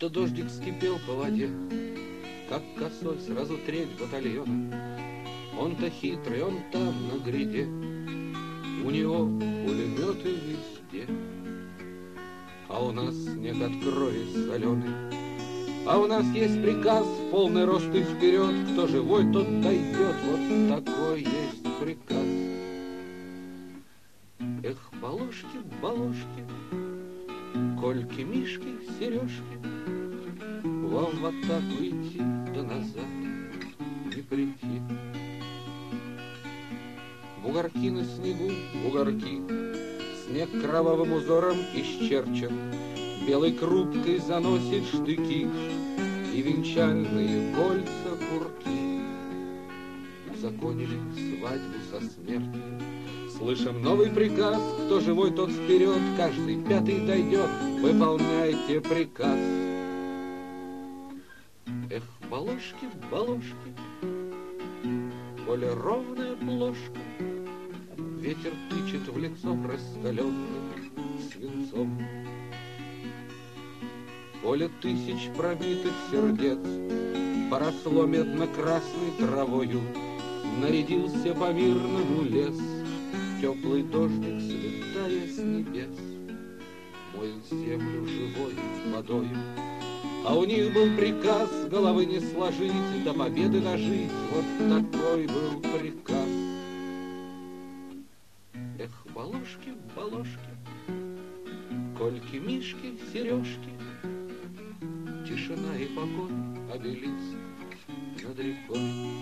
Будто дождик вскипел по воде, как косой сразу треть батальона. Он-то хитрый, он там на гряде, у него пулеметы везде. А у нас снег от крови соленый, а у нас есть приказ в полный рост и вперед. Кто живой, тот дойдет, вот такой есть приказ. Эх, балошки, балошки, кольки, мишки, сережки, вам в атаку идти, да назад не прийти. Бугорки на снегу, бугорки, снег кровавым узором исчерчен, белой крупкой заносит штыки и венчальные кольца курки. Узаконили свадьбу со смертью. Слышим новый приказ, кто живой, тот вперед, каждый пятый дойдет, выполняйте приказ. Эх, балошки, балошки, коли ровная плошка, ветер тычет в лицо раскаленным свинцом. Поле тысяч пробитых сердец поросло медно-красной травою, нарядился по-мирному лес, теплый дождик, слетая с небес, моет землю живой водою. А у них был приказ головы не сложить, до победы дожить, вот такой был приказ. Эх, балошки, балошки, кольки, мишки, сережки, тишина и покой, обелиск над рекой.